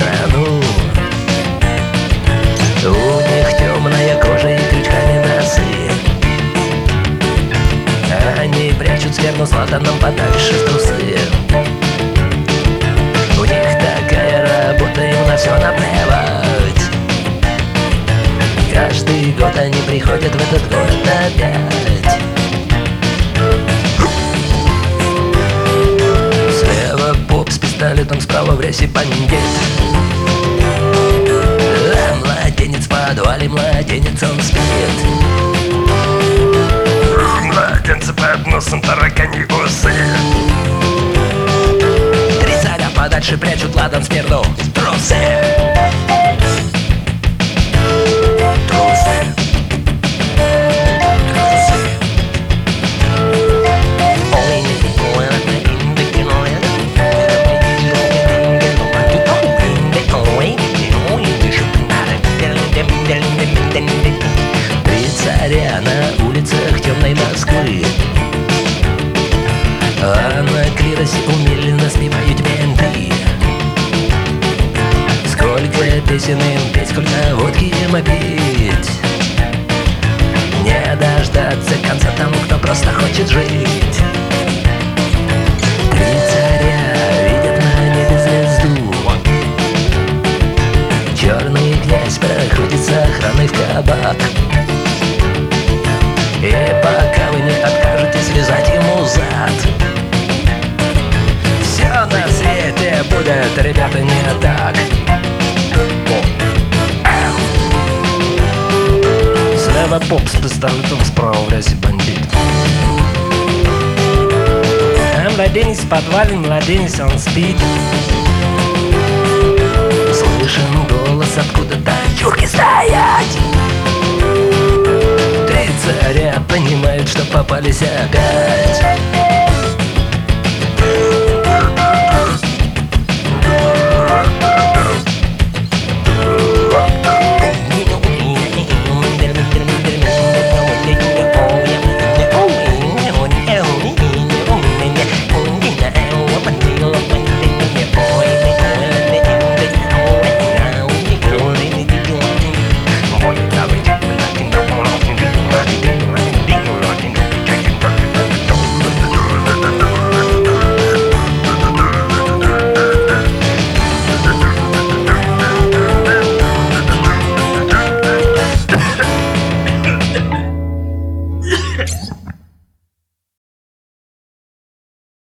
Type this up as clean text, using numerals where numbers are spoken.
страну. У них темная кожа и крючками носы. Они прячут сперму с латаном подальше в трусы. У них такая работа, им на все наплевать. Каждый год они приходят в этот город опять. Слева поп с пистолетом, справа в рясе бандит. А младенец в подвале, младенец он спит. Младенцы под носом, таракани усы. Три царя подальше прячут ладан смирну трусы. Три царя на улицах темной Москвы, а на клиросе умеленно спевают менты. Сколько песен им петь, сколько водки им пить. Не дождаться конца тому, кто просто хочет жить. Три царя видят на небе звезду. Черный князь проходит с охраной в кабак. И пока вы не откажетесь связать ему зад, все на свете будет, ребята, не так. Слева поп с пистолетом, справа в рясе бандит. А младенец в подвале, младенец он спит. Слышен голос откуда-то: «Юрки, стоять!» Три царя понимают, что попались опять.